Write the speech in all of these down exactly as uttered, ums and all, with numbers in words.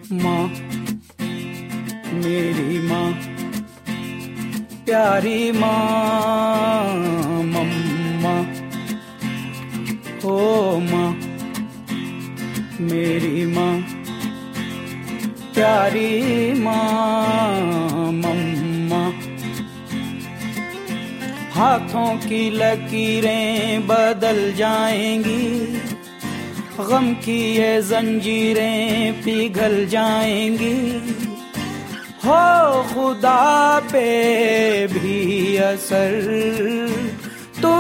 माँ मेरी माँ, प्यारी माँ, मम्मा ओ माँ मेरी माँ, प्यारी माँ, मम्मा। हाथों की लकीरें बदल जाएंगी, गम की ये जंजीरें पिघल जाएंगी, हो खुदा पे भी असर तू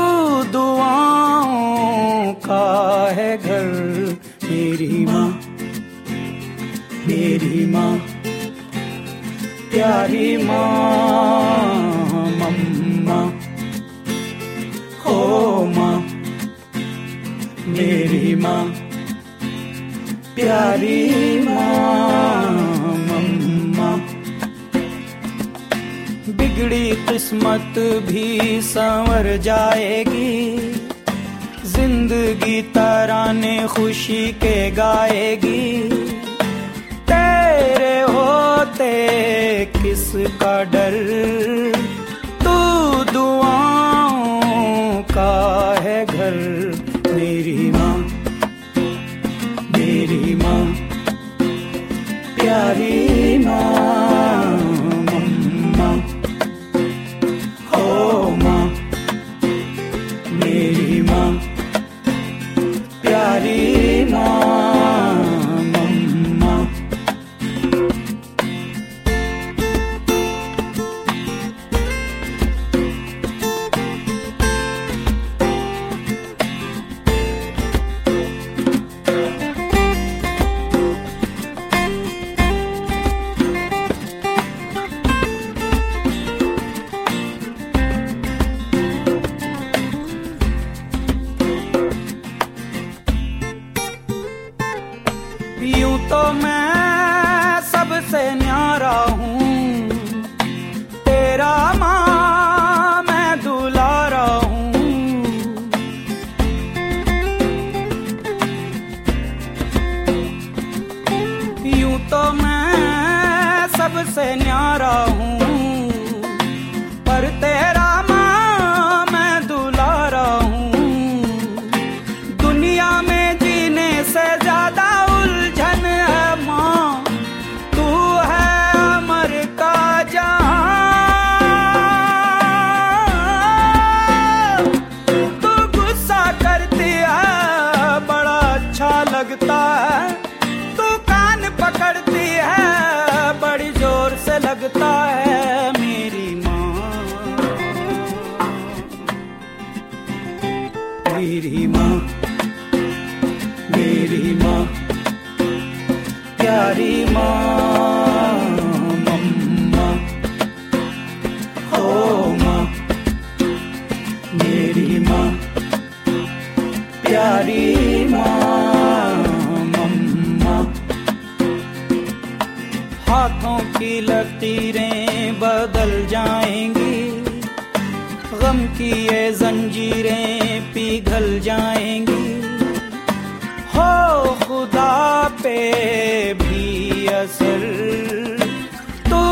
दुआओं का है घर। मेरी माँ मेरी माँ, प्यारी माँ, मम्मा ओ माँ मेरी माँ, प्यारी माँ, मम्मा। बिगड़ी किस्मत भी संवर जाएगी, जिंदगी तराने खुशी के गाएगी, तेरे होते किसका डर, तू दुआओं का है घर। मेरी माँ मेरी माँ, प्यारी माँ, मम्मा ओ माँ मेरी माँ, प्यारी माँ, मम्मा। यूं तो मैं सबसे न्यारा हूँ, तेरा माँ मैं दुलारा हूँ। यूं तो मैं सबसे न्यारा हूँ, पर तेरा माँ मैं दुलारा हूँ। दुनिया में जीने से ज्यादा लगता है, तू कान पकड़ती है बड़ी जोर से लगता है। मेरी माँ मेरी माँ मेरी माँ, प्यारी माँ, मम्मा ओ माँ मेरी माँ, प्यारी माँ, हाथों की लकीरें बदल जाएंगी, गम की ये जंजीरें पिघल जाएंगी, हो खुदा पे भी असर तू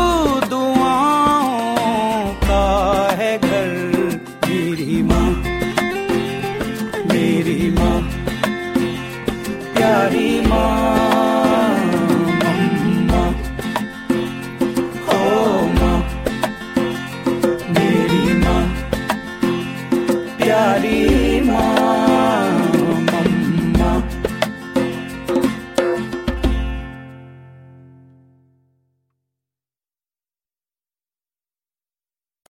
दुआओं का है घर। मेरी माँ मेरी माँ, प्यारी